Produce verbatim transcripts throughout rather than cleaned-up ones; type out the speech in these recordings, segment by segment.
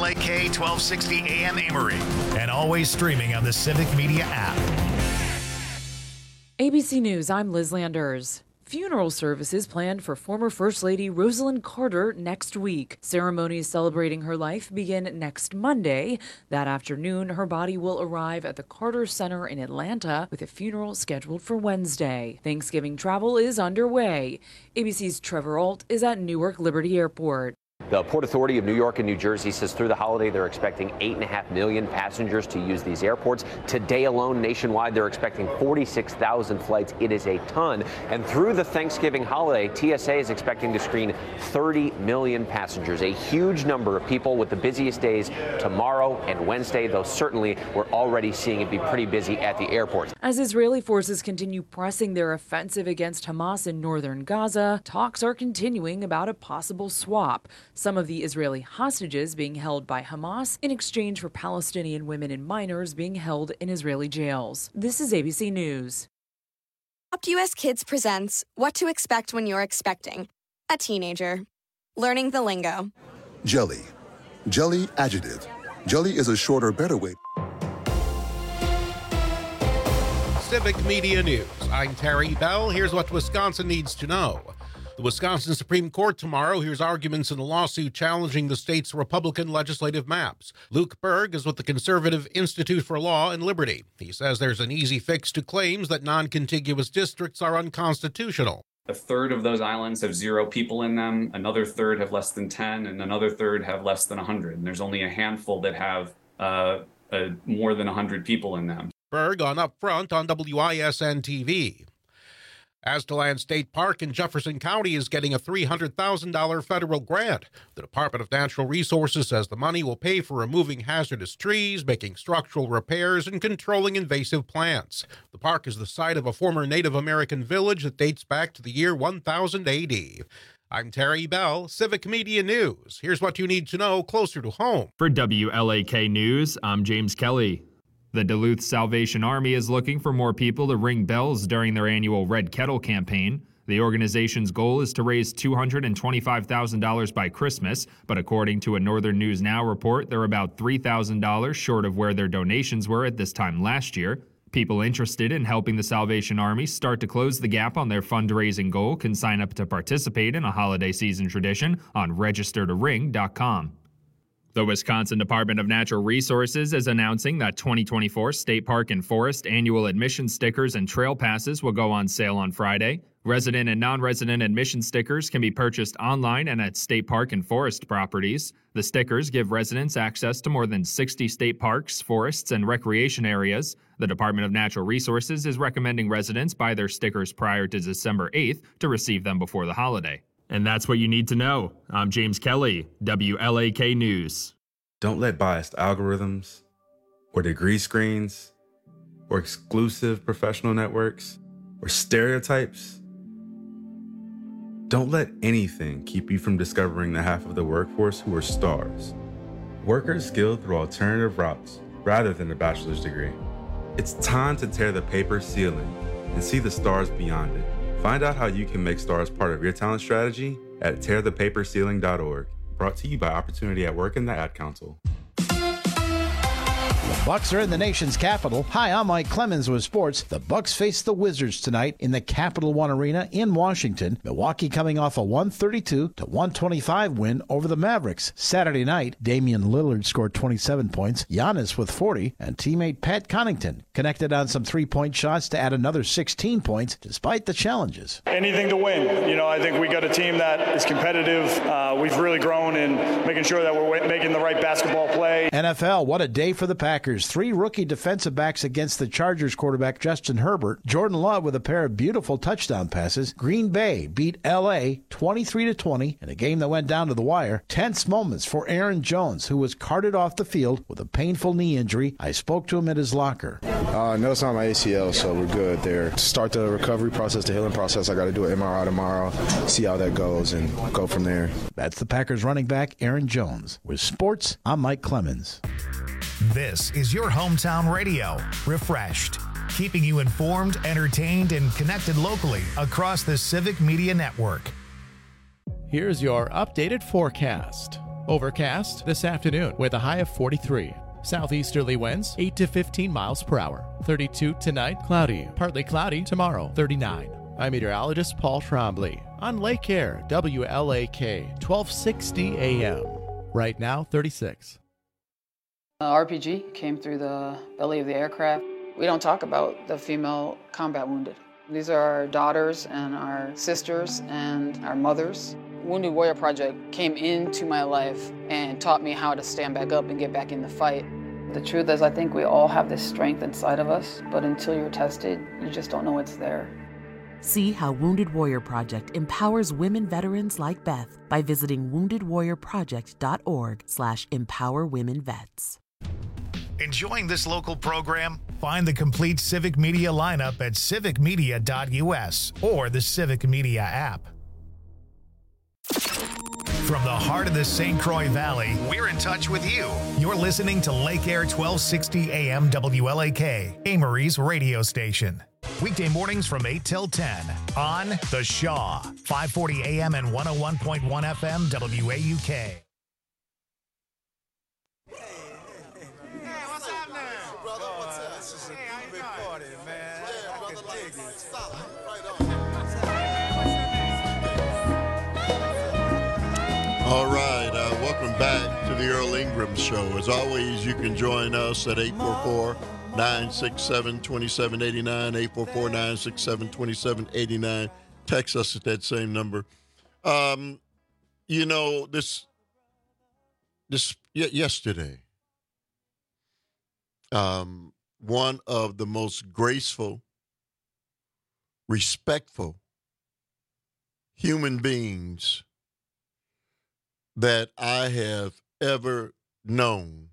L A K twelve sixty A M Amory, and always streaming on the Civic Media app. A B C News, I'm Liz Landers. Funeral services planned for former First Lady Rosalynn Carter next week. Ceremonies celebrating her life begin next Monday. That afternoon, her body will arrive at the Carter Center in Atlanta, with a funeral scheduled for Wednesday. Thanksgiving travel is underway. A B C's Trevor Ault is at Newark Liberty Airport. The Port Authority of New York and New Jersey says through the holiday they're expecting eight and a half million passengers to use these airports. Today alone, nationwide, they're expecting forty-six thousand flights. It is a ton. And through the Thanksgiving holiday, T S A is expecting to screen thirty million passengers, a huge number of people, with the busiest days tomorrow and Wednesday, though certainly we're already seeing it be pretty busy at the airports. As Israeli forces continue pressing their offensive against Hamas in northern Gaza, talks are continuing about a possible swap. Some of the Israeli hostages being held by Hamas in exchange for Palestinian women and minors being held in Israeli jails. This is A B C News. Adopt U S Kids presents What to Expect When You're Expecting a Teenager. Learning the lingo. Jelly. Jelly adjective. Jelly is a shorter, better way. Civic Media News. I'm Terry Bell. Here's what Wisconsin needs to know. The Wisconsin Supreme Court tomorrow hears arguments in a lawsuit challenging the state's Republican legislative maps. Luke Berg is with the Conservative Institute for Law and Liberty. He says there's an easy fix to claims that non-contiguous districts are unconstitutional. A third of those islands have zero people in them, another third have less than ten, and another third have less than one hundred. And there's only a handful that have uh, uh, more than one hundred people in them. Berg on Up Front on W I S N T V. Aztalan State Park in Jefferson County is getting a three hundred thousand dollars federal grant. The Department of Natural Resources says the money will pay for removing hazardous trees, making structural repairs, and controlling invasive plants. The park is the site of a former Native American village that dates back to the year one thousand A D. I'm Terry Bell, Civic Media News. Here's what you need to know closer to home. For W L A K News, I'm James Kelly. The Duluth Salvation Army is looking for more people to ring bells during their annual Red Kettle campaign. The organization's goal is to raise two hundred twenty-five thousand dollars by Christmas, but according to a Northern News Now report, they're about three thousand dollars short of where their donations were at this time last year. People interested in helping the Salvation Army start to close the gap on their fundraising goal can sign up to participate in a holiday season tradition on register to ring dot com. The Wisconsin Department of Natural Resources is announcing that twenty twenty-four State Park and Forest annual admission stickers and trail passes will go on sale on Friday. Resident and non-resident admission stickers can be purchased online and at state park and forest properties. The stickers give residents access to more than sixty state parks, forests, and recreation areas. The Department of Natural Resources is recommending residents buy their stickers prior to December eighth to receive them before the holiday. And that's what you need to know. I'm James Kelly, W L A K News. Don't let biased algorithms or degree screens or exclusive professional networks or stereotypes, don't let anything keep you from discovering the half of the workforce who are stars. Workers skilled through alternative routes rather than a bachelor's degree. It's time to tear the paper ceiling and see the stars beyond it. Find out how you can make stars part of your talent strategy at tear the paper ceiling dot org. Brought to you by Opportunity at Work and the Ad Council. Bucks are in the nation's capital. Hi, I'm Mike Clemens with sports. The Bucks face the Wizards tonight in the Capital One Arena in Washington. Milwaukee coming off a one thirty-two to one twenty-five win over the Mavericks. Saturday night, Damian Lillard scored twenty-seven points, Giannis with forty, and teammate Pat Connaughton connected on some three-point shots to add another sixteen points despite the challenges. Anything to win. You know, I think we got a team that is competitive. Uh, we've really grown in making sure that we're making the right basketball play. N F L, what a day for the Packers. Three rookie defensive backs against the Chargers quarterback Justin Herbert. Jordan Love with a pair of beautiful touchdown passes. Green Bay beat L A twenty-three to twenty in a game that went down to the wire. Tense moments for Aaron Jones, who was carted off the field with a painful knee injury. I spoke to him at his locker. Uh, no, it's not my A C L, so we're good there. To start the recovery process, the healing process, I got to do an M R I tomorrow, see how that goes, and go from there. That's the Packers running back, Aaron Jones. With sports, I'm Mike Clemens. This is your hometown radio, Refreshed, keeping you informed, entertained, and connected locally across the Civic Media Network. Here's your updated forecast. Overcast this afternoon with a high of forty-three. Southeasterly winds eight to fifteen miles per hour. thirty-two tonight, cloudy. Partly cloudy tomorrow, thirty-nine. I'm meteorologist Paul Trombley on Lake Air, W L A K, twelve sixty A M. Right now, thirty-six. Uh, R P G came through the belly of the aircraft. We don't talk about the female combat wounded. These are our daughters and our sisters and our mothers. Wounded Warrior Project came into my life and taught me how to stand back up and get back in the fight. The truth is, I think we all have this strength inside of us, but until you're tested, you just don't know it's there. See how Wounded Warrior Project empowers women veterans like Beth by visiting wounded warrior project dot org slash empower women vets. Enjoying this local program? Find the complete Civic Media lineup at civic media dot U S or the Civic Media app. From the heart of the Saint Croix Valley, we're in touch with you. You're listening to Lake Air twelve sixty A M W L A K, Amory's radio station. Weekday mornings from eight till ten on The Shaw, five forty A M and one oh one point one F M W A U K. All right, uh, welcome back to the Earl Ingram Show. As always, you can join us at eight four four, nine six seven, two seven eight nine, eight four four, nine six seven, two seven eight nine. Text us at that same number. Um, you know, this, this y- yesterday, um, one of the most graceful, respectful human beings that I have ever known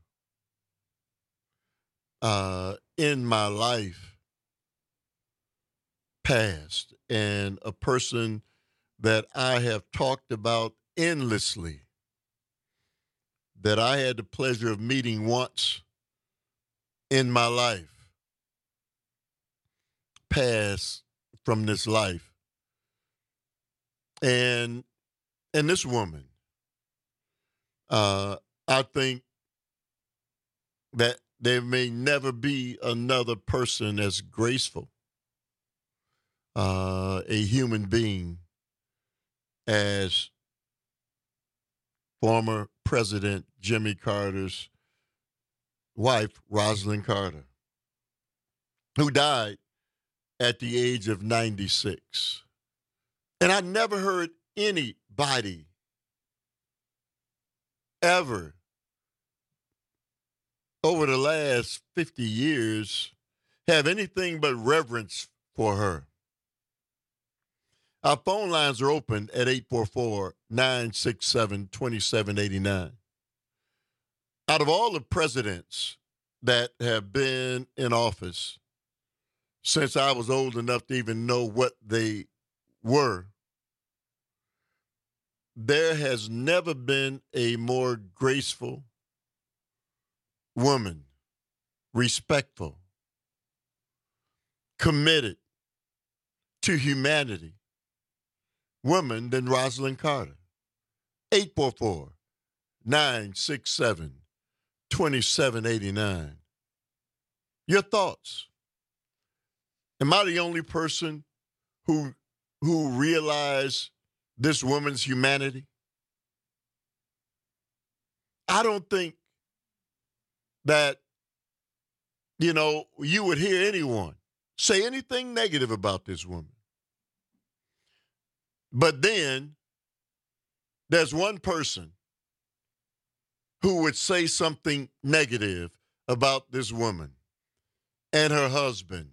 uh, in my life passed, and a person that I have talked about endlessly, that I had the pleasure of meeting once in my life, passed from this life. And and this woman, Uh, I think that there may never be another person as graceful, uh, a human being, as former President Jimmy Carter's wife, Rosalynn Carter, who died at the age of ninety-six. And I never heard anybody ever over the last fifty years have anything but reverence for her. Our phone lines are open at eight four four, nine six seven, two seven eight nine. Out of all the presidents that have been in office since I was old enough to even know what they were, there has never been a more graceful woman, respectful, committed to humanity woman than Rosalynn Carter. eight four four, nine six seven, two seven eight nine. Your thoughts. Am I the only person who who realized this woman's humanity? I don't think that, you know, you would hear anyone say anything negative about this woman. But then there's one person who would say something negative about this woman and her husband,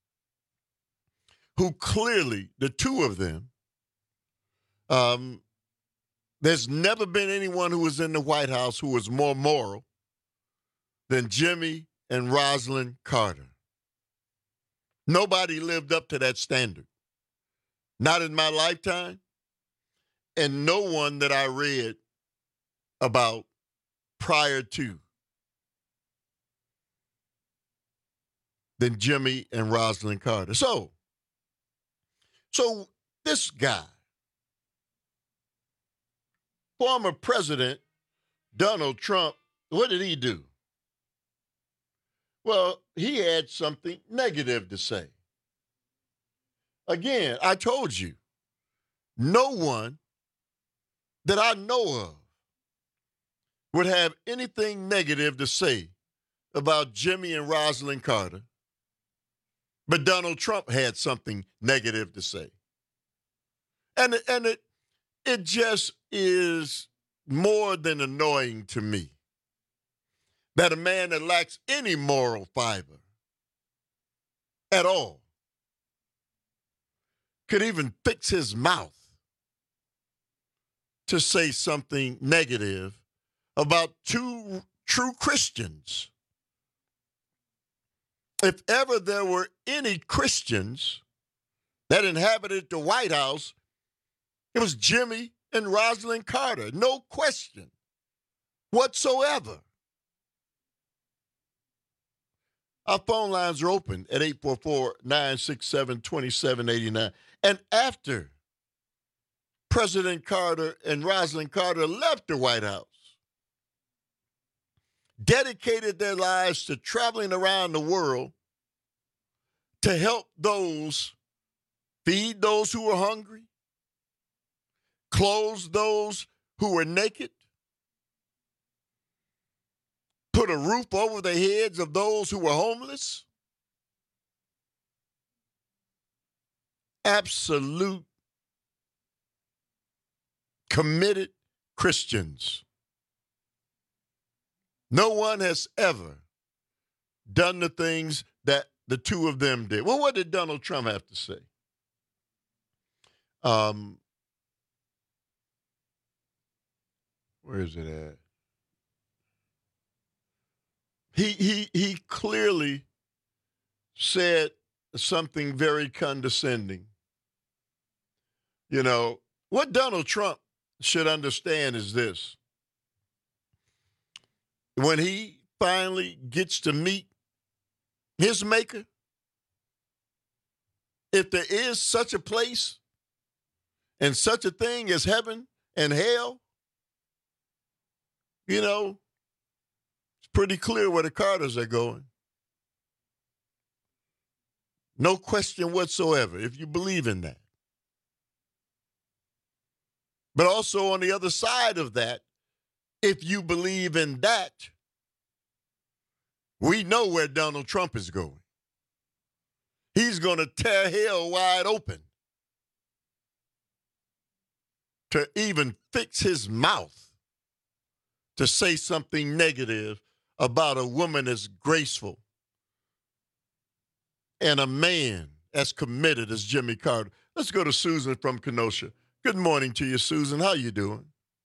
who clearly, the two of them, Um, there's never been anyone who was in the White House who was more moral than Jimmy and Rosalynn Carter. Nobody lived up to that standard. Not in my lifetime, and no one that I read about prior to than Jimmy and Rosalynn Carter. So, so this guy, former president Donald Trump, what did he do? Well, he had something negative to say. Again, I told you, no one that I know of would have anything negative to say about Jimmy and Rosalynn Carter, but Donald Trump had something negative to say. And, and it, it just is more than annoying to me that a man that lacks any moral fiber at all could even fix his mouth to say something negative about two true Christians. If ever there were any Christians that inhabited the White House, it was Jimmy and Rosalynn Carter, no question whatsoever. Our phone lines are open at eight four four, nine six seven, two seven eight nine. And after President Carter and Rosalynn Carter left the White House, dedicated their lives to traveling around the world to help those, feed those who were hungry, clothe those who were naked, put a roof over the heads of those who were homeless. Absolute committed Christians. No one has ever done the things that the two of them did. Well, what did Donald Trump have to say? Um, where is it at? He he he clearly said something very condescending. You know, what Donald Trump should understand is this. When he finally gets to meet his maker, if there is such a place and such a thing as heaven and hell, you know, it's pretty clear where the Carters are going. No question whatsoever, if you believe in that. But also on the other side of that, if you believe in that, we know where Donald Trump is going. He's going to tear hell wide open to even fix his mouth to say something negative about a woman as graceful and a man as committed as Jimmy Carter. Let's go to Susan from Kenosha. Good morning to you, Susan. How you doing?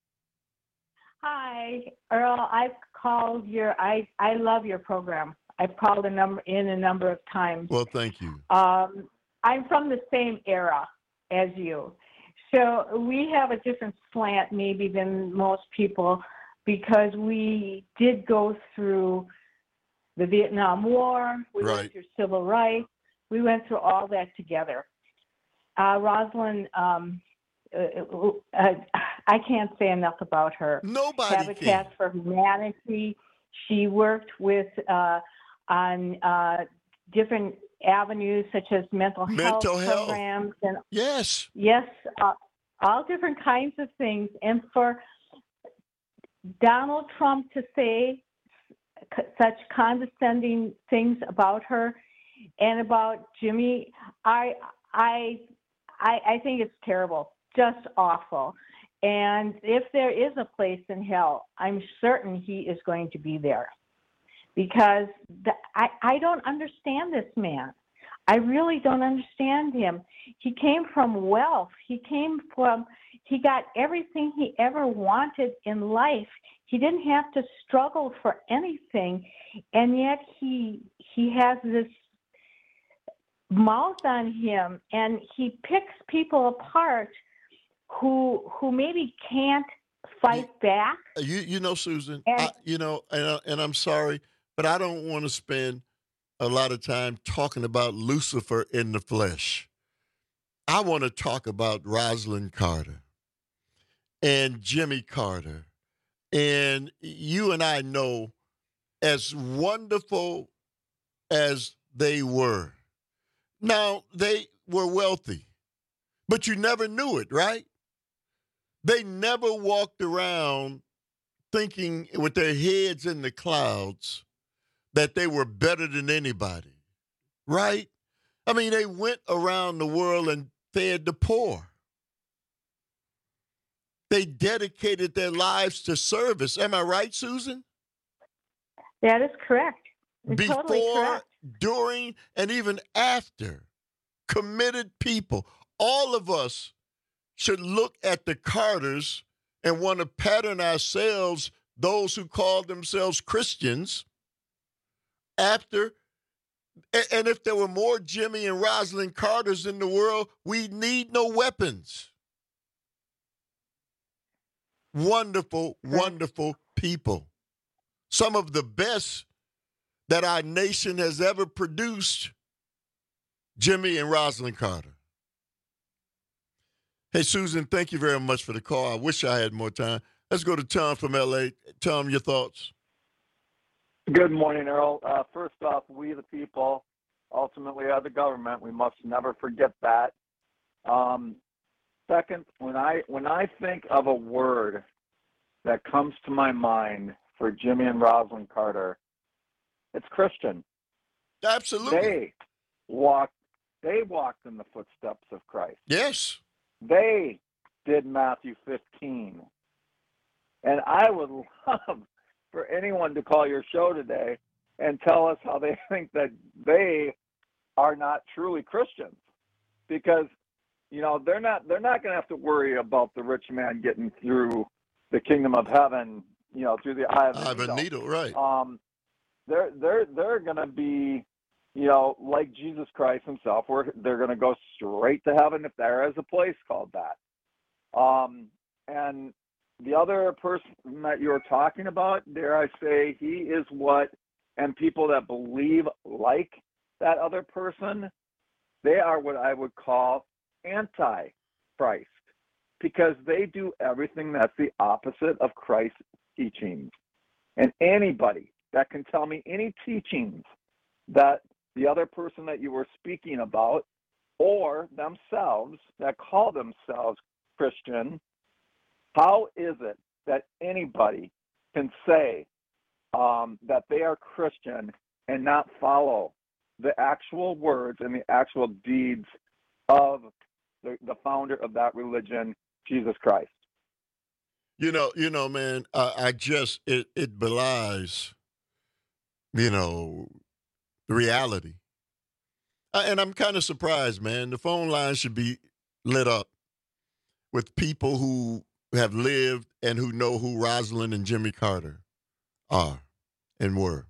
Hi, Earl. I've called your. I I love your program. I've called a number in a number of times. Well, thank you. Um, I'm from the same era as you, so we have a different slant maybe than most people because we did go through the Vietnam War. We right. went through civil rights. We went through all that together. Uh, Rosalynn. Um, Uh, uh, I can't say enough about her. Nobody Habitat can. for Humanity. She worked with uh, on uh, different avenues such as mental, mental health, health programs and yes, yes, uh, all different kinds of things. And for Donald Trump to say c- such condescending things about her and about Jimmy, I I I, I think it's terrible. Just awful. And if there is a place in hell, I'm certain he is going to be there because the, I, I don't understand this man. I really don't understand him. He came from wealth. He came from, he got everything he ever wanted in life. He didn't have to struggle for anything. And yet he, he has this mouth on him and he picks people apart who who maybe can't fight back. You you know, Susan, and, I, you know, and, and I'm sorry, but I don't want to spend a lot of time talking about Lucifer in the flesh. I want to talk about Rosalynn Carter and Jimmy Carter And you and I know, as wonderful as they were, now they were wealthy, but you never knew it, right? They never walked around thinking with their heads in the clouds that they were better than anybody, right? I mean, they went around the world and fed the poor. They dedicated their lives to service. Am I right, Susan? That is correct. You're Before, totally correct. during, and even after, committed people. All of us should look at the Carters and want to pattern ourselves, those who call themselves Christians, after. And if there were more Jimmy and Rosalind Carters in the world, we need no weapons. Wonderful, wonderful people. Some of the best that our nation has ever produced, Jimmy and Rosalind Carter. Hey, Susan, thank you very much for the call. I wish I had more time. Let's go to Tom from L A. Tom, your thoughts? Good morning, Earl. Uh, first off, we the people ultimately are the government. We must never forget that. Um, second, when I when I think of a word that comes to my mind for Jimmy and Rosalind Carter, it's Christian. Absolutely. They walked. They walked in the footsteps of Christ. Yes. They did Matthew fifteen. And I would love for anyone to call your show today and tell us how they think that they are not truly Christians. Because, you know, they're not they're not going to have to worry about the rich man getting through the kingdom of heaven, you know, through the eye of, eye of a needle, right. Um, they're they're they're going to be, you know, like Jesus Christ himself, where they're going to go straight to heaven if there is a place called that. Um, and the other person that you're talking about, dare I say, he is what, and people that believe like that other person, they are what I would call anti-Christ, because they do everything that's the opposite of Christ's teachings. And anybody that can tell me any teachings that the other person that you were speaking about, or themselves that call themselves Christian, how is it that anybody can say um, that they are Christian and not follow the actual words and the actual deeds of the, the founder of that religion, Jesus Christ? You know, you know, man, uh, I just, it, it belies, you know, the reality. Uh, and I'm kind of surprised, man. The phone line should be lit up with people who have lived and who know who Rosalind and Jimmy Carter are and were.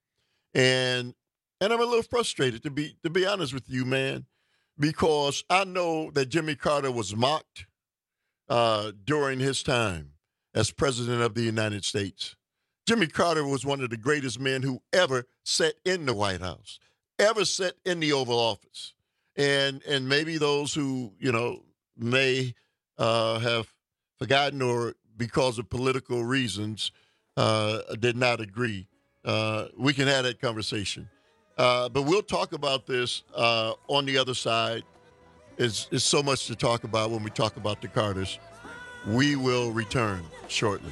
And and I'm a little frustrated, to be to be honest with you, man, because I know that Jimmy Carter was mocked uh, during his time as president of the United States. Jimmy Carter was one of the greatest men who ever sat in the White House, ever sat in the Oval Office. And and maybe those who, you know, may uh, have forgotten or because of political reasons uh, did not agree. Uh, we can have that conversation. Uh, but we'll talk about this uh, on the other side. It's, it's so much to talk about when we talk about the Carters. We will return shortly.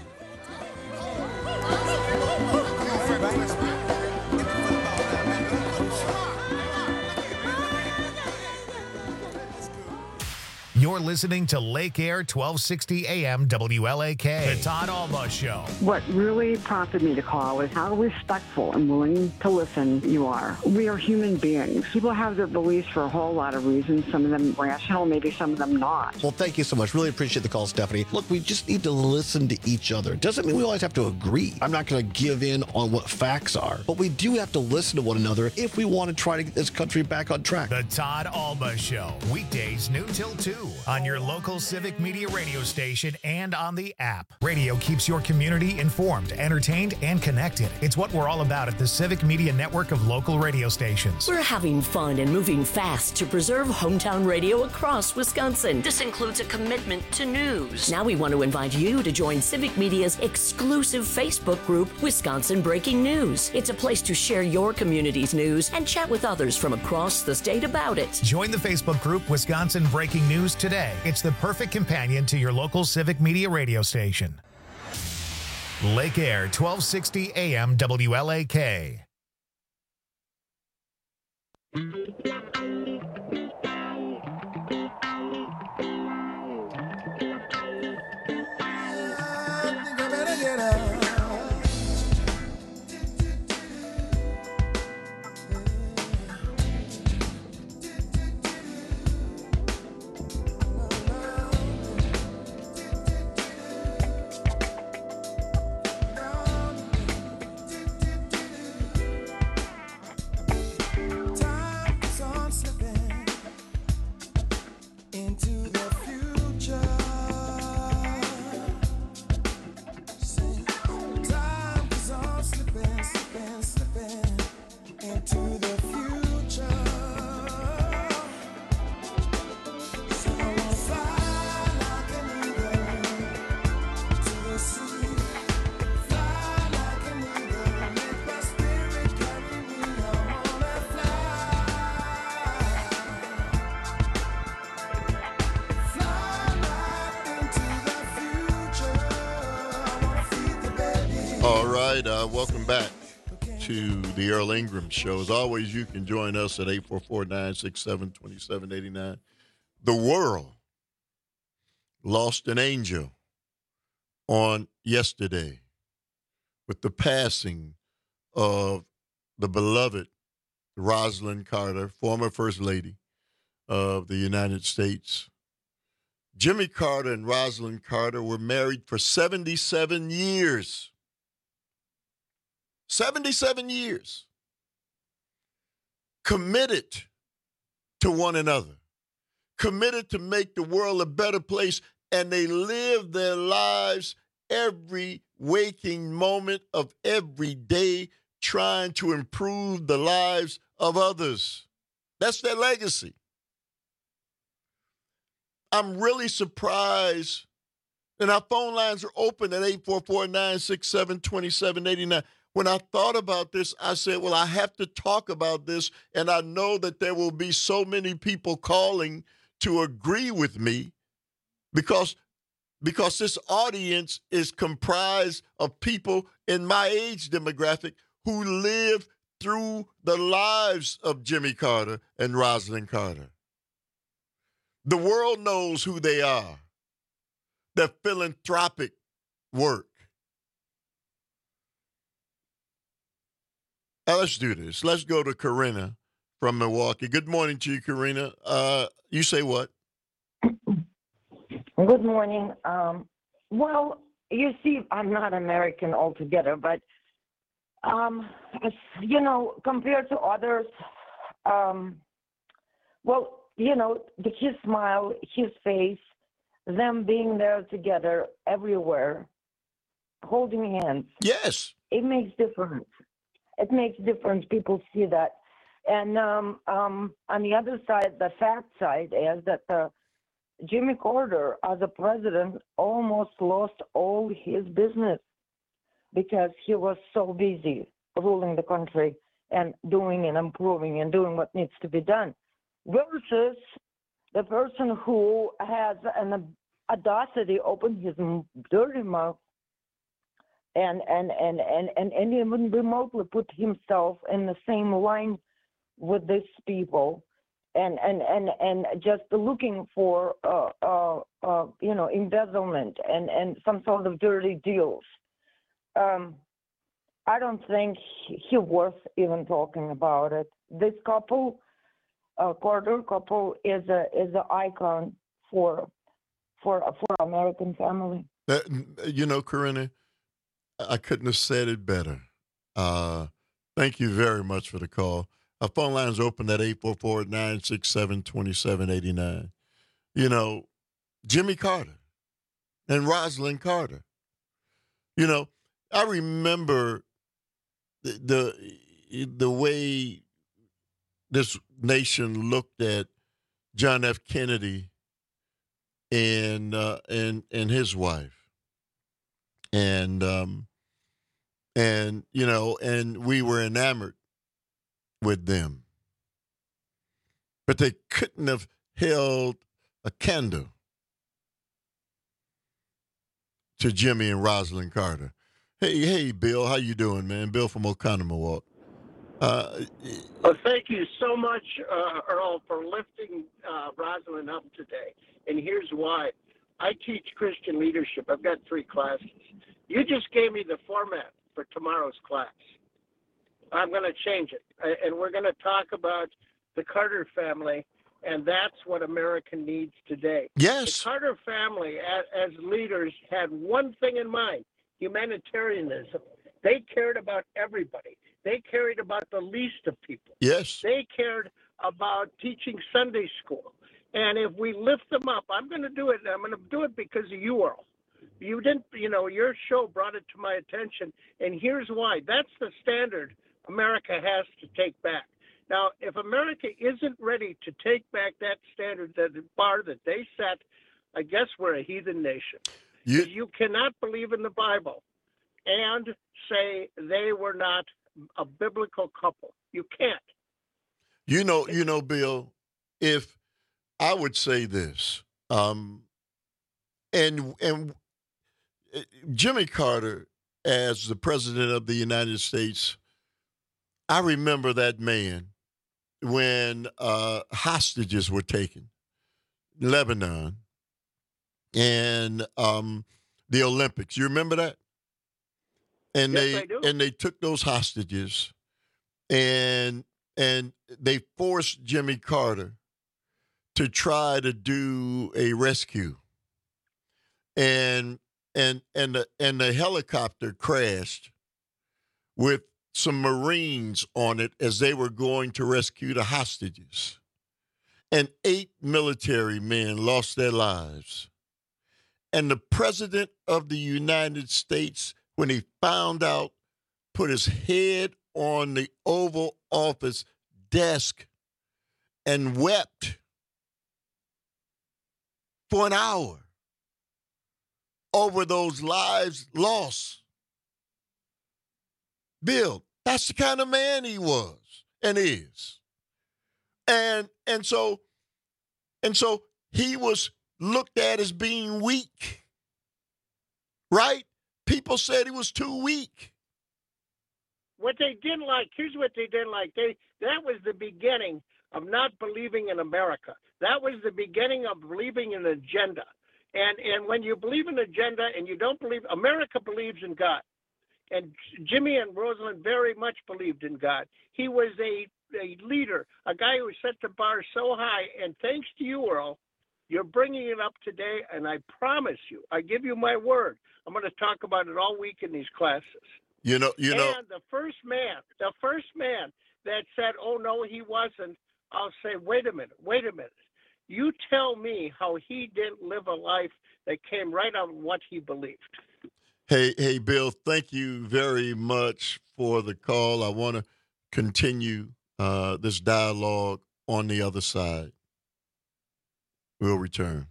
You're listening to Lake Air twelve sixty A M W L A K. The Todd Alba Show. What really prompted me to call is how respectful and willing to listen you are. We are human beings. People have their beliefs for a whole lot of reasons, some of them rational, maybe some of them not. Well, thank you so much. Really appreciate the call, Stephanie. Look, we just need to listen to each other. Doesn't mean we always have to agree. I'm not going to give in on what facts are, but we do have to listen to one another if we want to try to get this country back on track. The Todd Alba Show. Weekdays noon till two on your local Civic Media radio station and on the app. Radio keeps your community informed, entertained, and connected. It's what we're all about at the Civic Media network of local radio stations. We're having fun and moving fast to preserve hometown radio across Wisconsin. This includes a commitment to news. Now we want to invite you to join Civic Media's exclusive Facebook group, Wisconsin Breaking News. It's a place to share your community's news and chat with others from across the state about it. Join the Facebook group Wisconsin Breaking News today. It's the perfect companion to your local Civic Media radio station. Lake Air, twelve sixty A M W L A K. All right, uh, welcome back to the Earl Ingram Show. As always, you can join us at eight four four, nine six seven, two seven eight nine. The world lost an angel on yesterday with the passing of the beloved Rosalynn Carter, former First Lady of the United States. Jimmy Carter and Rosalynn Carter were married for seventy-seven years. seventy-seven years. Committed to one another. Committed to make the world a better place. And they live their lives every waking moment of every day trying to improve the lives of others. That's their legacy. I'm really surprised. And our phone lines are open at eight four four, nine six seven, two seven eight nine. When I thought about this, I said, well, I have to talk about this, and I know that there will be so many people calling to agree with me because, because this audience is comprised of people in my age demographic who lived through the lives of Jimmy Carter and Rosalynn Carter. The world knows who they are, their philanthropic work. Now, let's do this. Let's go to Karina from Milwaukee. Good morning to you, Karina. Uh, you say what? Good morning. Um, well, you see, I'm not American altogether, but, um, you know, compared to others, um, well, you know, his smile, his face, them being there together everywhere, holding hands. Yes. It makes difference. It makes difference. People see that. And um, um, on the other side, the fact side is that uh, Jimmy Carter, as a president, almost lost all his business because he was so busy ruling the country and doing and improving and doing what needs to be done. Versus the person who has an audacity open his dirty mouth and and, and, and, and, and even remotely put himself in the same line with these people and, and, and, and just looking for, uh, uh, uh, you know, embezzlement and, and some sort of dirty deals. Um, I don't think he's worth even talking about it. This couple, uh, Carter couple, is a is an icon for for for American family. Uh, you know, Karina, I couldn't have said it better. Uh, thank you very much for the call. Our phone line's open at eight four four, nine six seven, two seven eight nine. You know, Jimmy Carter and Rosalynn Carter. You know, I remember the the, the way this nation looked at John F. Kennedy and uh, and and his wife, and um, and you know, and we were enamored with them, but they couldn't have held a candle to Jimmy and Rosalynn Carter. Hey, hey, Bill, how you doing, man? Bill from Oconomowoc. Uh, well, thank you so much, uh, Earl, for lifting uh, Rosalynn up today. And here's why. I teach Christian leadership. I've got three classes. You just gave me the format for tomorrow's class. I'm going to change it. And we're going to talk about the Carter family, and that's what America needs today. Yes. The Carter family, as, as leaders, had one thing in mind, humanitarianism. They cared about everybody. They cared about the least of people. Yes. They cared about teaching Sunday school. And if we lift them up, I'm going to do it. I'm going to do it because of you, Earl. You didn't, you know, your show brought it to my attention. And here's why. That's the standard America has to take back. Now, if America isn't ready to take back that standard, that bar that they set, I guess we're a heathen nation. You, you cannot believe in the Bible and say they were not a biblical couple. You can't. You know, you know, Bill, if I would say this, um, and and Jimmy Carter, as the president of the United States, I remember that man when uh, hostages were taken, Lebanon, and um, the Olympics. You remember that? And yes, they I do. and they took those hostages, and and they forced Jimmy Carter to try to do a rescue, and and and the and the helicopter crashed with some Marines on it as they were going to rescue the hostages, and eight military men lost their lives. And the president of the United States, when he found out, put his head on the Oval Office desk and wept for an hour over those lives lost. Bill, that's the kind of man he was and is. And and so and so he was looked at as being weak. Right? People said he was too weak. What they didn't like, here's what they didn't like. They that was the beginning of not believing in America. That was the beginning of believing in an agenda. And and when you believe in an agenda and you don't believe, America believes in God. And Jimmy and Rosalynn very much believed in God. He was a, a leader, a guy who set the bar so high. And thanks to you, Earl, you're bringing it up today. And I promise you, I give you my word, I'm going to talk about it all week in these classes. You know, you know. And the first man, the first man that said, oh, no, he wasn't, I'll say, wait a minute, wait a minute. You tell me how he didn't live a life that came right out of what he believed. Hey, hey, Bill, thank you very much for the call. I want to continue uh, this dialogue on the other side. We'll return.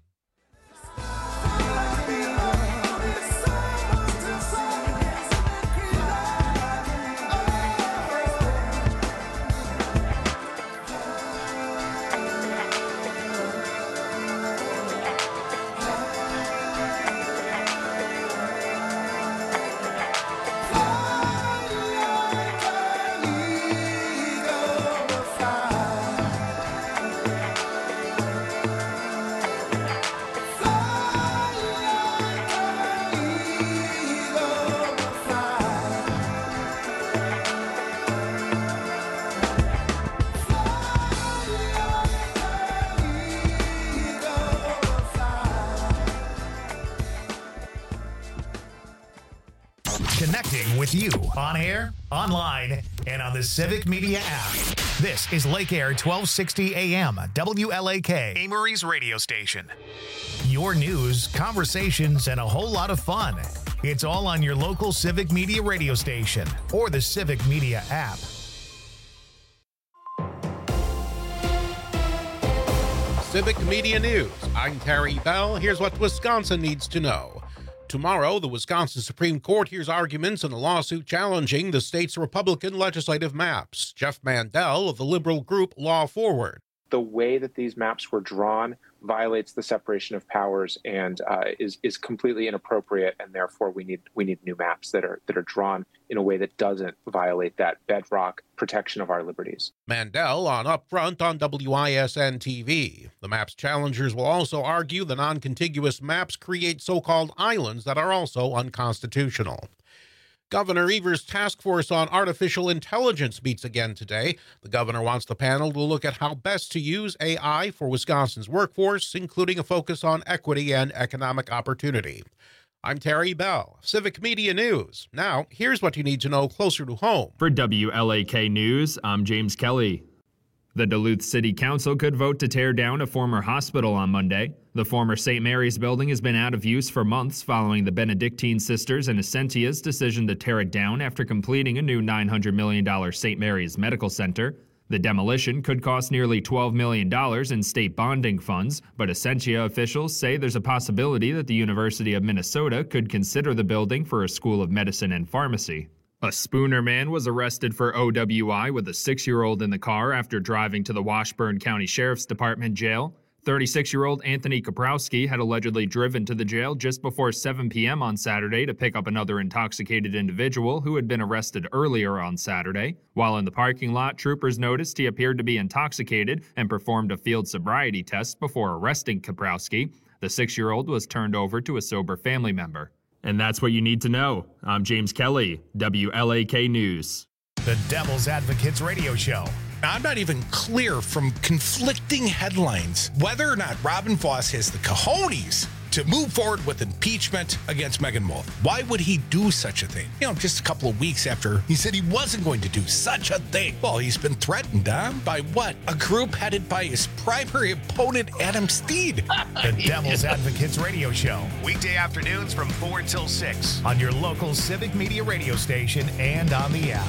you on air, online, and on the Civic Media app. This is Lake Air twelve sixty A M, W L A K, Amory's radio station. Your news, conversations, and a whole lot of fun. It's all on your local Civic Media radio station or the Civic Media app. Civic Media News. I'm Terry Bell. Here's what Wisconsin needs to know. Tomorrow, the Wisconsin Supreme Court hears arguments in a lawsuit challenging the state's Republican legislative maps. Jeff Mandel of the liberal group Law Forward. The way that these maps were drawn violates the separation of powers and uh, is is completely inappropriate, and therefore we need we need new maps that are that are drawn in a way that doesn't violate that bedrock protection of our liberties. Mandel on Upfront on W I S N T V. The maps challengers will also argue the non-contiguous maps create so-called islands that are also unconstitutional. Governor Evers' task force on artificial intelligence meets again today. The governor wants the panel to look at how best to use A I for Wisconsin's workforce, including a focus on equity and economic opportunity. I'm Terry Bell, Civic Media News. Now, here's what you need to know closer to home. For W L A K News, I'm James Kelly. The Duluth City Council could vote to tear down a former hospital on Monday. The former Saint Mary's building has been out of use for months following the Benedictine Sisters and Essentia's decision to tear it down after completing a new nine hundred million dollars Saint Mary's Medical Center. The demolition could cost nearly twelve million dollars in state bonding funds, but Essentia officials say there's a possibility that the University of Minnesota could consider the building for a school of medicine and pharmacy. A Spooner man was arrested for O W I with a six-year-old in the car after driving to the Washburn County Sheriff's Department jail. thirty-six-year-old Anthony Kaprowski had allegedly driven to the jail just before seven p.m. on Saturday to pick up another intoxicated individual who had been arrested earlier on Saturday. While in the parking lot, troopers noticed he appeared to be intoxicated and performed a field sobriety test before arresting Kaprowski. The six-year-old was turned over to a sober family member. And that's what you need to know. I'm James Kelly, W L A K News. The Devil's Advocates Radio Show. I'm not even clear from conflicting headlines whether or not Robin Voss has the cojones to move forward with impeachment against Megan Wolf. Why would he do such a thing? You know, just a couple of weeks after he said he wasn't going to do such a thing. Well, he's been threatened, huh? By what? A group headed by his primary opponent, Adam Steed. The Devil's Advocates Radio Show. Weekday afternoons from four till six on your local Civic Media radio station and on the app.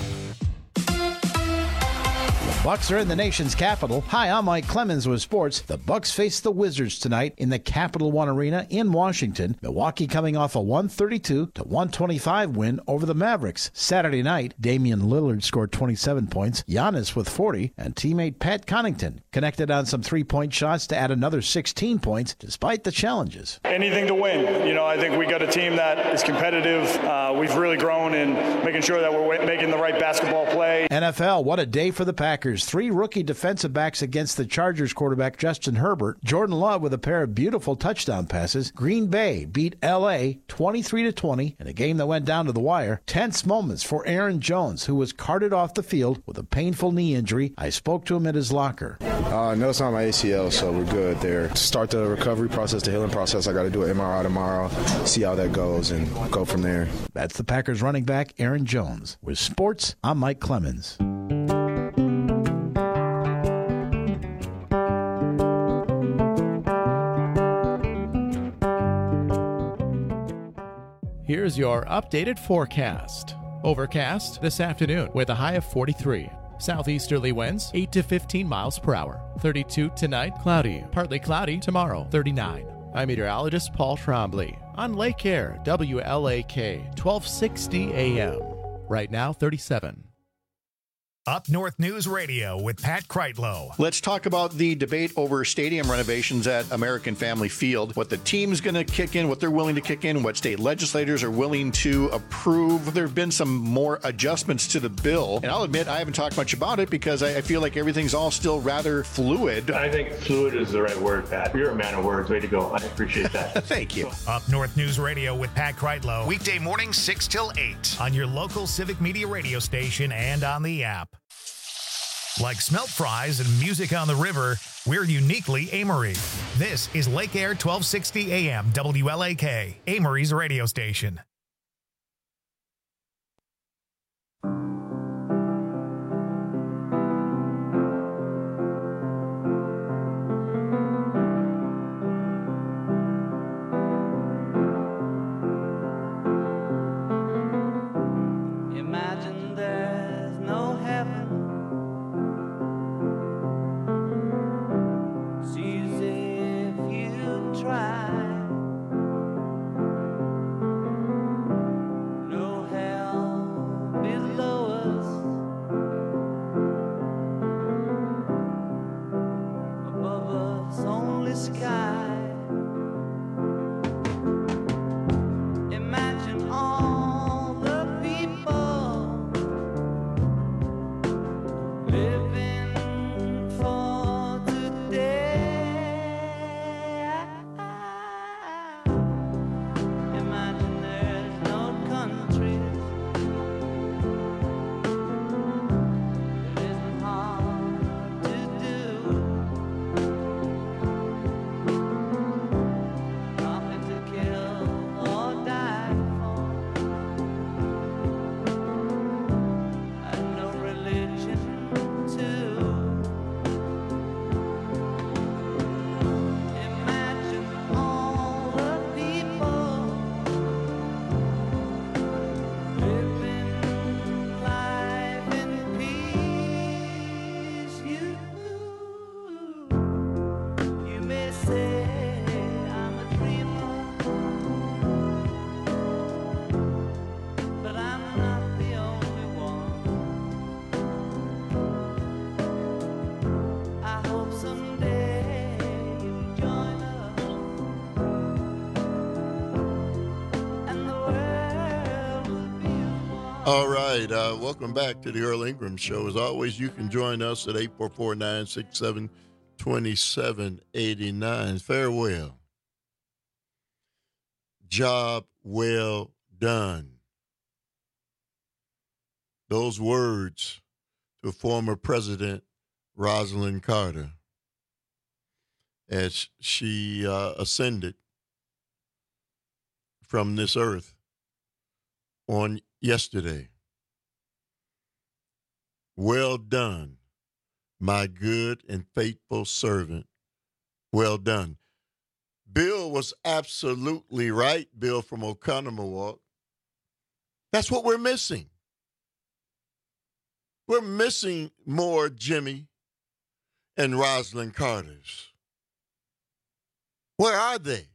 Bucks are in the nation's capital. Hi, I'm Mike Clemens with sports. The Bucks face the Wizards tonight in the Capital One Arena in Washington. Milwaukee coming off a one thirty-two to one twenty-five win over the Mavericks. Saturday night, Damian Lillard scored twenty-seven points, Giannis with forty, and teammate Pat Connaughton connected on some three-point shots to add another sixteen points despite the challenges. Anything to win. You know, I think we got a team that is competitive. Uh, we've really grown in making sure that we're making the right basketball play. N F L, what a day for the Packers. Three rookie defensive backs against the Chargers quarterback Justin Herbert. Jordan Love with a pair of beautiful touchdown passes. Green Bay beat L A twenty-three to twenty in a game that went down to the wire. Tense moments for Aaron Jones, who was carted off the field with a painful knee injury. I spoke to him at his locker. Uh, no, it's not my A C L, so we're good there. Start the recovery process, the healing process. I got to do an M R I tomorrow, see how that goes, and go from there. That's the Packers running back, Aaron Jones. With sports, I'm Mike Clemens. Here's your updated forecast. Overcast this afternoon with a high of forty-three. Southeasterly winds eight to fifteen miles per hour. thirty-two tonight, cloudy. Partly cloudy tomorrow, thirty-nine. I'm meteorologist Paul Trombley on Lake Air, W L A K, twelve sixty A M. Right now, thirty-seven. Up North News Radio with Pat Kreitlow. Let's talk about the debate over stadium renovations at American Family Field, what the team's going to kick in, what they're willing to kick in, what state legislators are willing to approve. There have been some more adjustments to the bill, and I'll admit I haven't talked much about it because I, I feel like everything's all still rather fluid. I think fluid is the right word, Pat. You're a man of words. Way to go. I appreciate that. Thank you. Up North News Radio with Pat Kreitlow. Weekday mornings six till eight on your local Civic Media radio station and on the app. Like smelt fries and music on the river, we're uniquely Amory. This is Lake Air twelve sixty A M W L A K, Amory's radio station. All right. Uh, welcome back to the Earl Ingram Show. As always, you can join us at eight four four, nine six seven, two seven eight nine. Farewell. Job well done. Those words to former President Rosalind Carter as she uh, ascended from this earth on yesterday. Well done, my good and faithful servant. Well done. Bill was absolutely right, Bill from Oconomowoc. That's what we're missing. We're missing more Jimmy and Rosalind Carters. Where are they?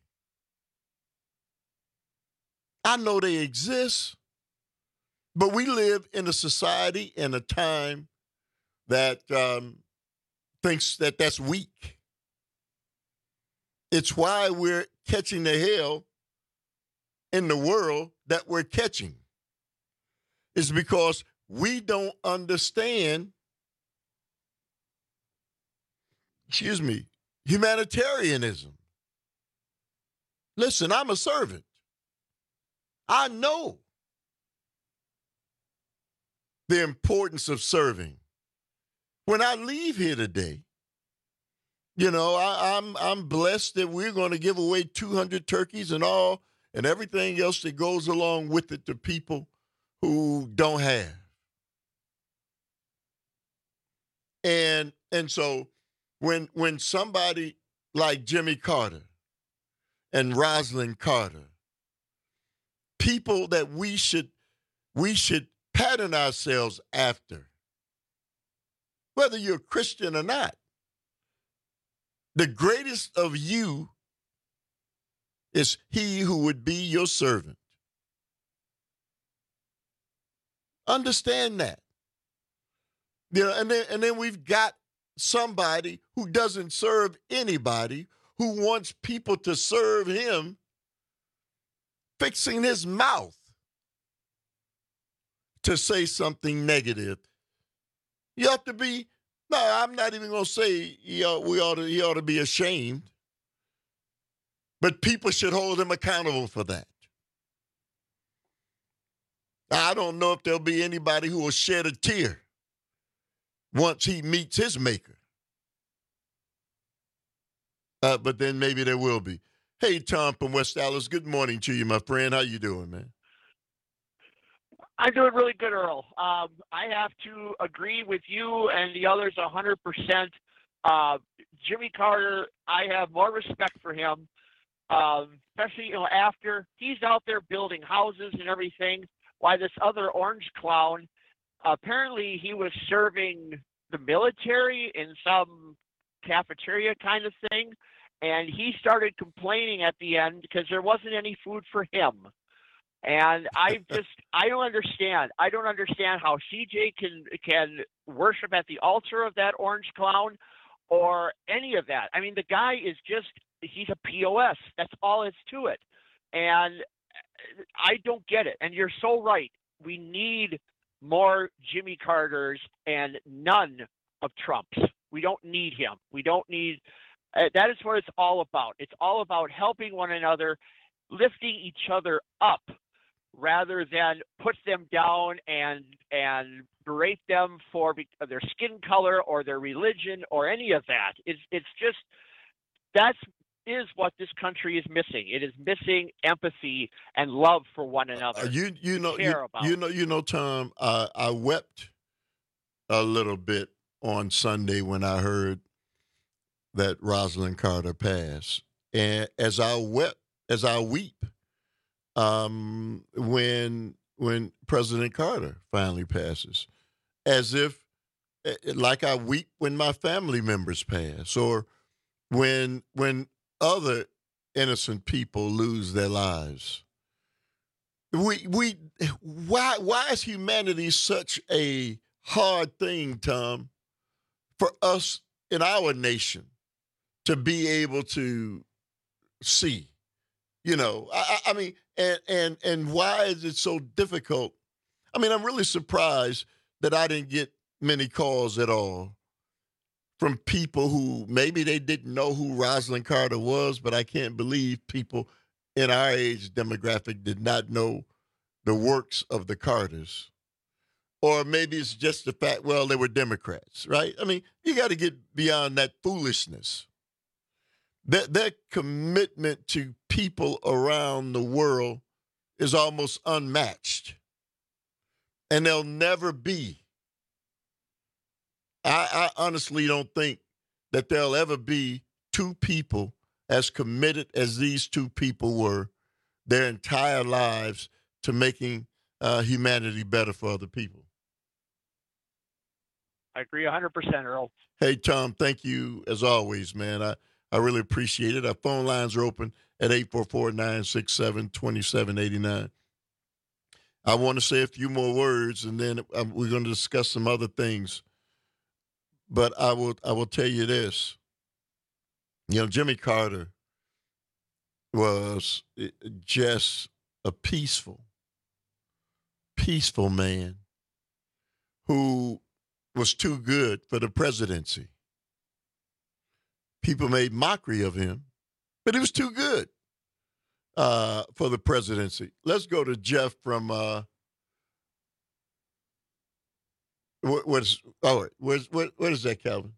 I know they exist, but we live in a society and a time that um, thinks that that's weak. It's why we're catching the hell in the world that we're catching. It's because we don't understand, excuse me, humanitarianism. Listen, I'm a servant. I know the importance of serving. When I leave here today, you know, I, I'm I'm blessed that we're going to give away two hundred turkeys and all and everything else that goes along with it to people who don't have. And and so when when somebody like Jimmy Carter and Rosalind Carter, people that we should we should pattern ourselves after, whether you're a Christian or not. The greatest of you is he who would be your servant. Understand that. You know, and then and then we've got somebody who doesn't serve anybody, who wants people to serve him, fixing his mouth to say something negative. You have to be, no, I'm not even going to say he ought, we ought to, he ought to be ashamed, but people should hold him accountable for that. I don't know if there'll be anybody who will shed a tear once he meets his maker. Uh, but then maybe there will be. Hey, Tom from West Dallas, good morning to you, my friend. How you doing, man? I'm doing really good, Earl. Um, I have to agree with you and the others one hundred percent. Uh, Jimmy Carter, I have more respect for him, um, especially you know after he's out there building houses and everything. Why this other orange clown, apparently he was serving the military in some cafeteria kind of thing, and he started complaining at the end because there wasn't any food for him. And I just, I don't understand. I don't understand how C J can can worship at the altar of that orange clown or any of that. I mean, the guy is just, he's a P O S. That's all it's to it. And I don't get it. And you're so right. We need more Jimmy Carters and none of Trump's. We don't need him. We don't need, uh, that is what it's all about. It's all about helping one another, lifting each other up, rather than put them down and and berate them for their skin color or their religion or any of that. It's it's just that's is what this country is missing. It is missing empathy and love for one another. Uh, you you know care you, about. you know you know Tom. Uh, I wept a little bit on Sunday when I heard that Rosalind Carter passed, and as I wept, as I weep. Um, when when President Carter finally passes, as if like I weep when my family members pass, or when when other innocent people lose their lives. We we why why is humanity such a hard thing, Tom, for us in our nation to be able to see? You know, I, I mean, and and and why is it so difficult? I mean, I'm really surprised that I didn't get many calls at all from people who maybe they didn't know who Rosalynn Carter was, but I can't believe people in our age demographic did not know the works of the Carters. Or maybe it's just the fact, well, they were Democrats, right? I mean, you got to get beyond that foolishness. That, that commitment to people around the world is almost unmatched. And they'll never be. I, I honestly don't think that there'll ever be two people as committed as these two people were their entire lives to making uh, humanity better for other people. I agree one hundred percent, Earl. Hey, Tom, thank you as always, man. I, I really appreciate it. Our phone lines are open at eight four four, nine six seven, two seven eight nine. I want to say a few more words, and then we're going to discuss some other things. But I will I will tell you this. You know, Jimmy Carter was just a peaceful, peaceful man who was too good for the presidency. People made mockery of him, but he was too good uh, for the presidency. Let's go to Jeff from uh, what, what's oh where's, what what is that, Calvin?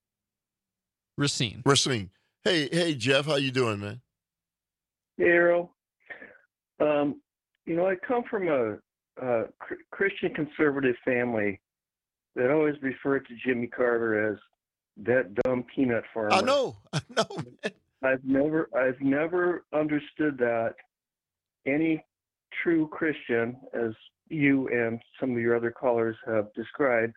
Racine. Racine. Hey hey Jeff, how you doing, man? Hey, Earl. Um, you know, I come from a, a Christian conservative family that always referred to Jimmy Carter as that dumb peanut farmer. I know, I know. Man. I've never, I've never understood that any true Christian, as you and some of your other callers have described,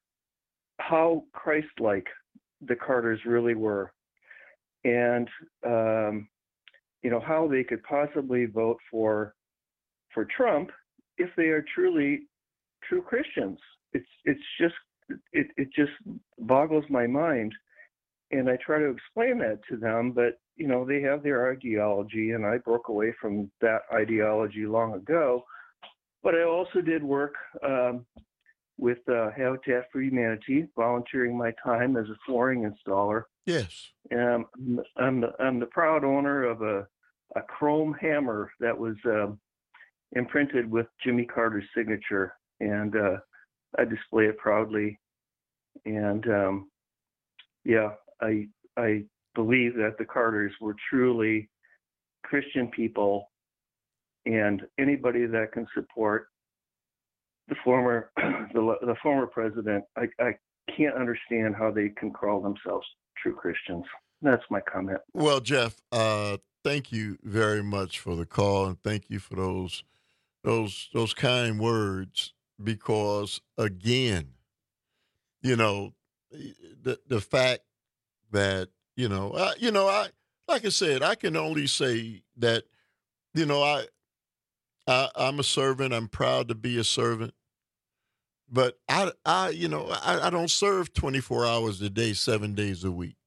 how Christ-like the Carters really were, and um, you know how they could possibly vote for for Trump if they are truly true Christians. It's it's just it, it just boggles my mind, and I try to explain that to them, but you know they have their ideology, and I broke away from that ideology long ago. But I also did work um, with uh, Habitat for Humanity, volunteering my time as a flooring installer. Yes. Um, I'm the I'm the proud owner of a a chrome hammer that was um, imprinted with Jimmy Carter's signature, and uh, I display it proudly. And um, yeah, I I believe that the Carters were truly Christian people, and anybody that can support the former the, the former president, I, I can't understand how they can call themselves true Christians. That's my comment. Well, Jeff, uh, thank you very much for the call, and thank you for those those those kind words. Because again, you know, the the fact that you know, I, you know, I like I said, I can only say that, you know, I, I I'm a servant. I'm proud to be a servant. But I, I, you know, I, I don't serve twenty-four hours a day, seven days a week,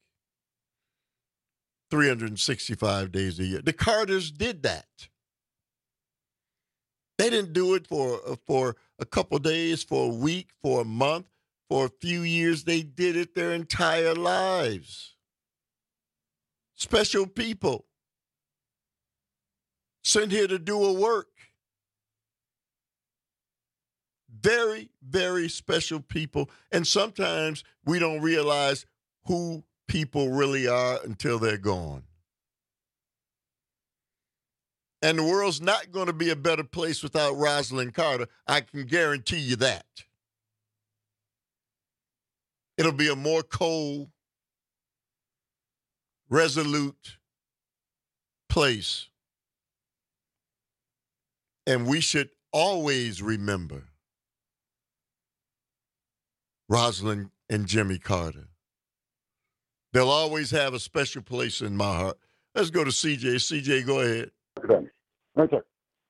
three hundred sixty-five days a year. The Carters did that. They didn't do it for for a couple days, for a week, for a month, for a few years. They did it their entire lives. Special people sent here to do a work. Very, very special people. And sometimes we don't realize who people really are until they're gone. And the world's not going to be a better place without Rosalynn Carter. I can guarantee you that. It'll be a more cold, resolute place. And we should always remember Rosalynn and Jimmy Carter. They'll always have a special place in my heart. Let's go to C J. C J, go ahead. Right there.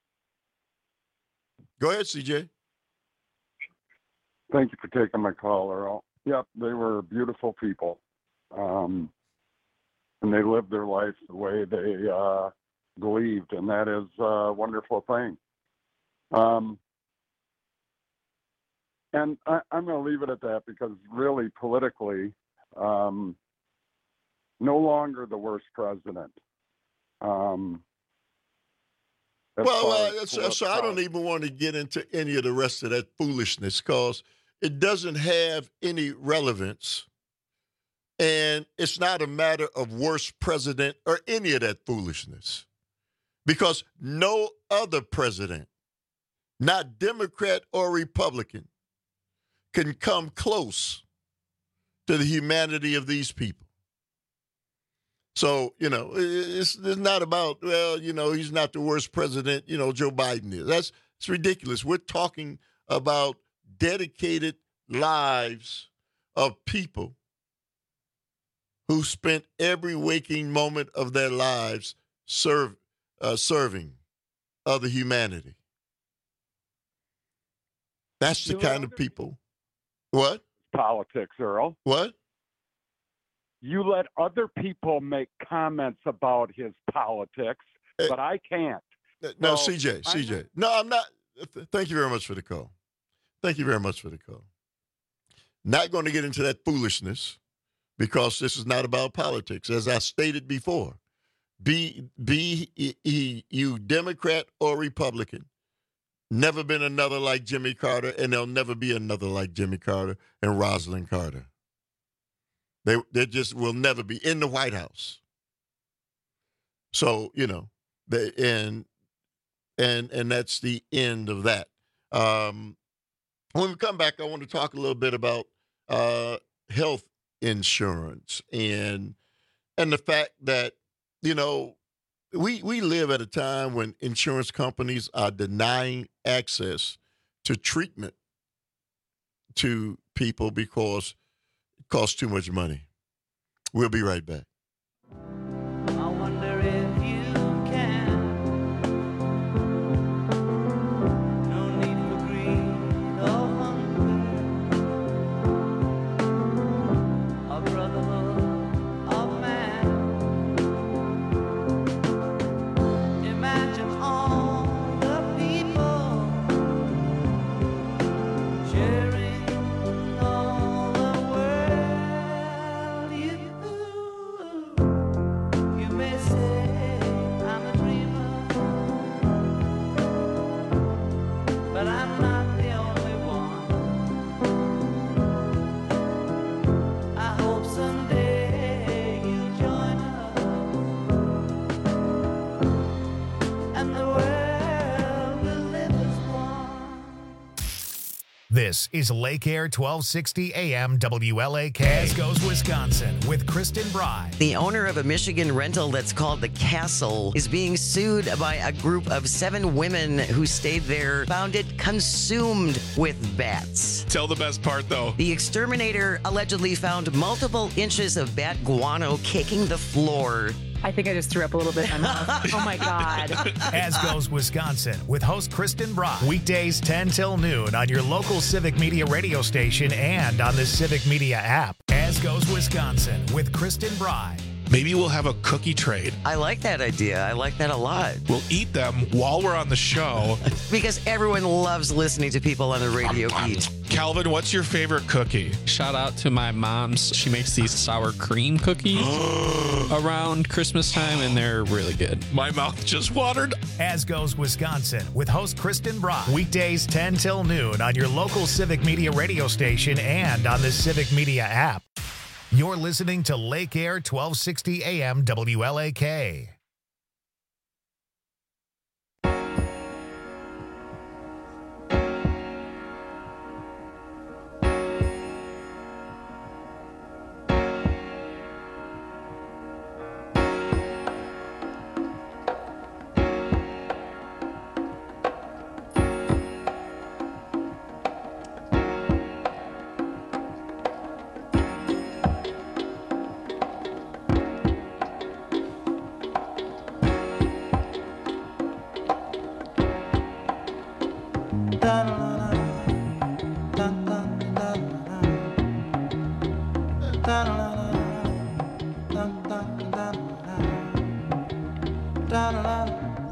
Go ahead, C J. Thank you for taking my call, Earl. Yep, they were beautiful people. Um, and they lived their life the way they uh, believed, and that is a wonderful thing. Um, And I, I'm going to leave it at that because really politically, um, no longer the worst president. Um, well, uh, so, so I don't even want to get into any of the rest of that foolishness because it doesn't have any relevance. And it's not a matter of worst president or any of that foolishness. Because no other president, not Democrat or Republican, can come close to the humanity of these people. So, you know, it's, it's not about, well, you know, he's not the worst president, you know, Joe Biden is. That's it's ridiculous. We're talking about dedicated lives of people who spent every waking moment of their lives serve, uh, serving other humanity. That's the kind of people. What? Politics, Earl. What? You let other people make comments about his politics, uh, but I can't. No, so, C J, C J. No, I'm not. Th- thank you very much for the call. Thank you very much for the call. Not going to get into that foolishness because this is not about politics. As I stated before, be, be he, you Democrat or Republican, never been another like Jimmy Carter, and there'll never be another like Jimmy Carter and Rosalind Carter. They they just will never be in the White House. So, you know, they, and and and that's the end of that. Um, when we come back, I want to talk a little bit about uh, health insurance and and the fact that, you know, we we live at a time when insurance companies are denying access to treatment to people because it costs too much money. We'll be right back. I wonder if you can. No need for greed or hunger, a brotherhood of man. Imagine all the people sharing all the world. You, you may say I'm a dreamer, but I'm not the only one. I hope someday you'll join us, and the world will live as one. This is Lake Air twelve sixty A M W L A K. As goes Wisconsin with Kristen Bry. The owner of a Michigan rental that's called The Castle is being sued by a group of seven women who stayed there, found it consumed with bats. Tell the best part, though. The exterminator allegedly found multiple inches of bat guano kicking the floor. I think I just threw up a little bit in my mouth. Oh, my God. As goes Wisconsin with host Kristen Bry. Weekdays ten till noon on your local Civic Media radio station and on the Civic Media app. As goes Wisconsin with Kristen Bry. Maybe we'll have a cookie trade. I like that idea. I like that a lot. We'll eat them while we're on the show. Because everyone loves listening to people on the radio eat. Calvin, what's your favorite cookie? Shout out to my mom's. She makes these sour cream cookies around Christmas time, and they're really good. My mouth just watered. As goes Wisconsin with host Kristen Bry. Weekdays ten till noon on your local Civic Media radio station and on the Civic Media app. You're listening to Lake Air twelve sixty A M W L A K.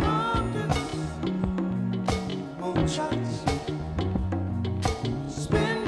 Moonshots, spin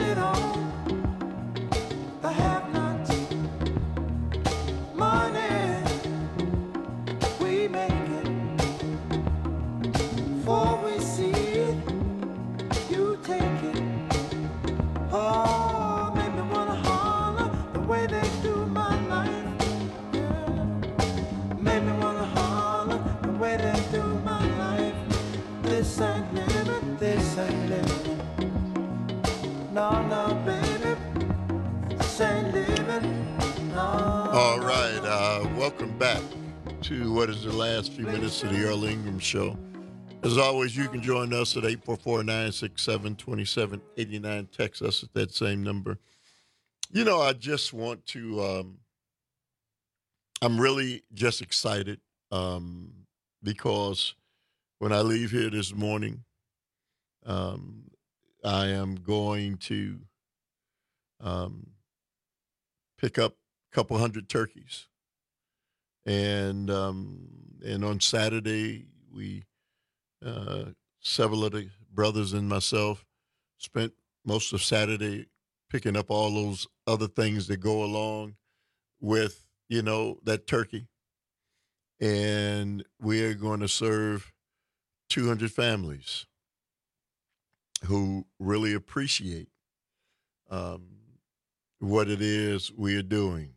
All right. Uh, welcome back to what is the last few minutes of the Earl Ingram Show. As always, you can join us at eight four four, nine six seven, two seven eight nine. Text us at that same number. You know, I just want to, um, I'm really just excited um, because when I leave here this morning, um, I am going to um, pick up couple hundred turkeys, and um, and on Saturday we uh, several of the brothers and myself spent most of Saturday picking up all those other things that go along with, you know, that turkey, and we are going to serve two hundred families who really appreciate um, what it is we are doing.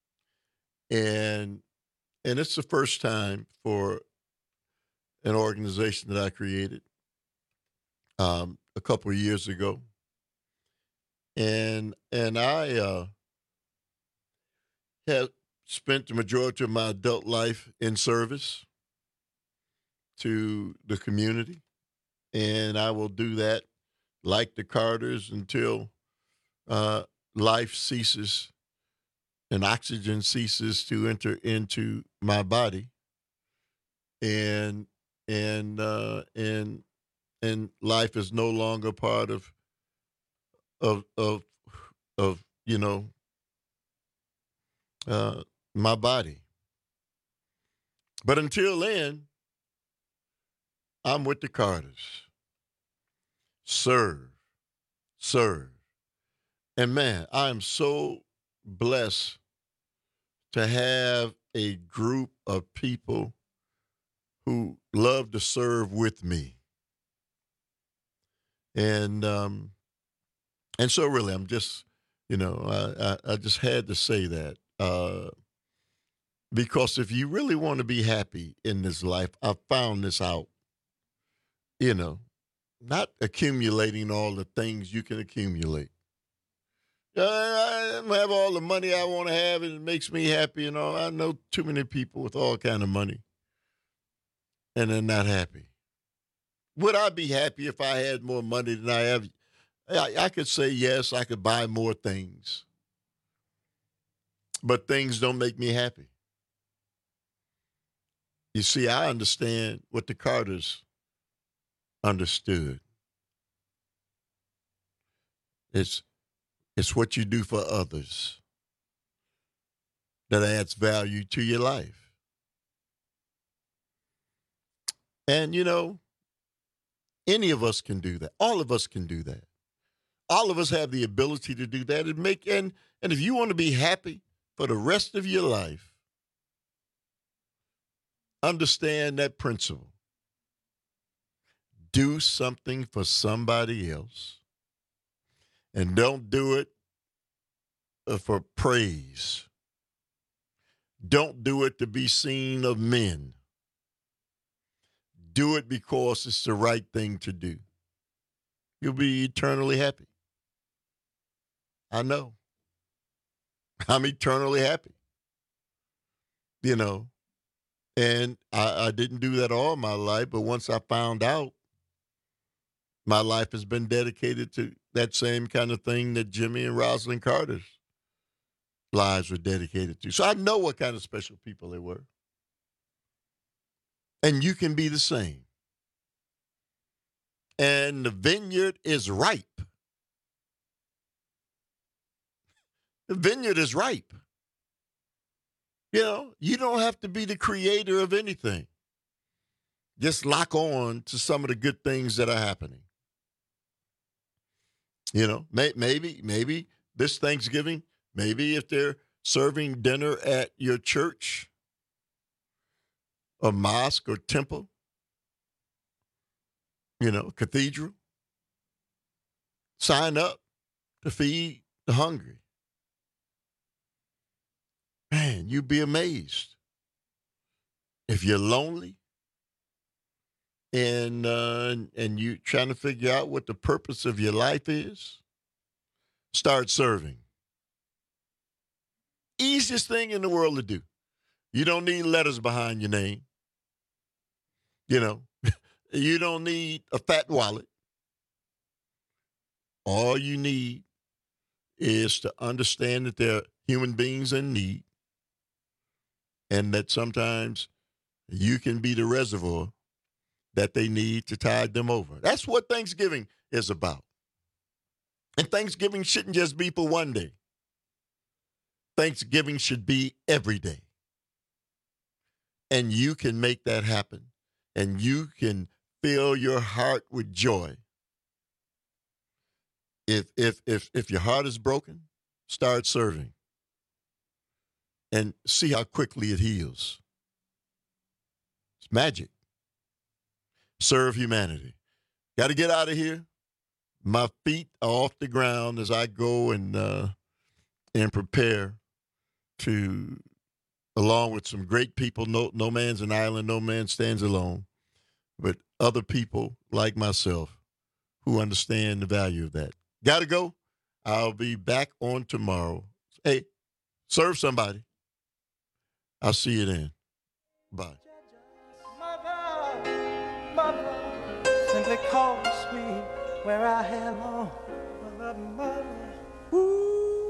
And and it's the first time for an organization that I created um, a couple of years ago. And and I uh, have spent the majority of my adult life in service to the community. And I will do that like the Carters until uh, life ceases and oxygen ceases to enter into my body, and and uh, and and life is no longer part of of of of you know uh, my body. But until then, I'm with the Carters. Serve, serve, and man, I am so blessed to have a group of people who love to serve with me. And um, and so really, I'm just, you know, I, I, I just had to say that. Uh, because if you really want to be happy in this life, I found this out, you know, not accumulating all the things you can accumulate. I have all the money I want to have, and it makes me happy. You know, I know too many people with all kind of money, and they're not happy. Would I be happy if I had more money than I have? I, I could say yes, I could buy more things, but things don't make me happy. You see, I understand what the Carters understood. It's It's what you do for others that adds value to your life. And, you know, any of us can do that. All of us can do that. All of us have the ability to do that. And, make, and, and if you want to be happy for the rest of your life, understand that principle. Do something for somebody else. And don't do it for praise. Don't do it to be seen of men. Do it because it's the right thing to do. You'll be eternally happy. I know. I'm eternally happy. You know, and I, I didn't do that all my life, but once I found out, my life has been dedicated to that same kind of thing that Jimmy and Rosalind Carter's lives were dedicated to. So I know what kind of special people they were. And you can be the same. And the vineyard is ripe. The vineyard is ripe. You know, you don't have to be the creator of anything. Just lock on to some of the good things that are happening. You know, may, maybe, maybe this Thanksgiving, maybe if they're serving dinner at your church or mosque or temple, you know, cathedral, sign up to feed the hungry. Man, you'd be amazed. If you're lonely and uh, and you trying to figure out what the purpose of your life is, start serving. easiest thing in the world to do. You don't need letters behind your name. You know, you don't need a fat wallet. All you need is to understand that they're human beings in need and that sometimes you can be the reservoir that they need to tide them over. That's what Thanksgiving is about. And Thanksgiving shouldn't just be for one day. Thanksgiving should be every day. And you can make that happen. And you can fill your heart with joy. If if if if your heart is broken, start serving. And see how quickly it heals. It's magic. Serve humanity. Got to get out of here. My feet are off the ground as I go and uh, and prepare to, along with some great people. No, no man's an island. No man stands alone. But other people like myself who understand the value of that. Got to go. I'll be back on tomorrow. Hey, serve somebody. I'll see you then. Bye. Mother, mother, simply calls me where I belong. Mother, mother, ooh.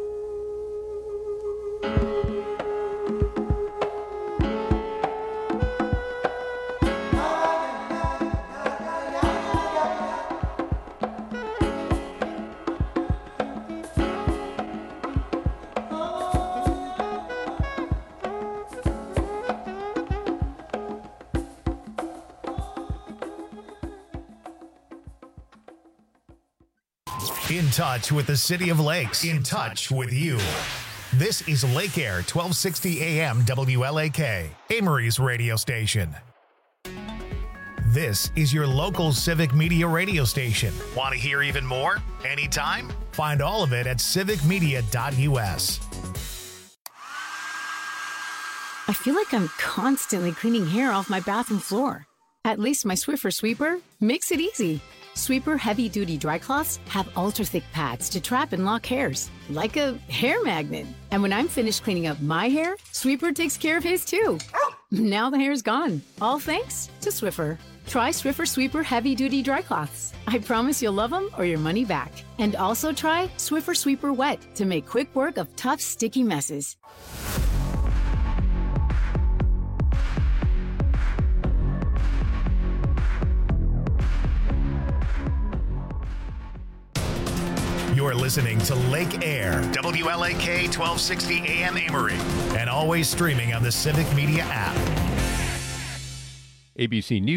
In touch with the City of Lakes. In touch with you. This is Lake Air, twelve sixty A M W L A K, Amory's radio station. This is your local civic media radio station. Want to hear even more? Anytime? Find all of it at civic media dot U S. I feel like I'm constantly cleaning hair off my bathroom floor. At least my Swiffer sweeper makes it easy. Sweeper heavy-duty dry cloths have ultra-thick pads to trap and lock hairs, like a hair magnet. And when I'm finished cleaning up my hair, Sweeper takes care of his too. Now the hair's gone, all thanks to Swiffer. Try Swiffer Sweeper heavy-duty dry cloths. I promise you'll love them or your money back. And also try Swiffer Sweeper Wet to make quick work of tough, sticky messes. You're listening to Lake Air, W L A K twelve sixty A M Amory, and always streaming on the Civic Media app. A B C News.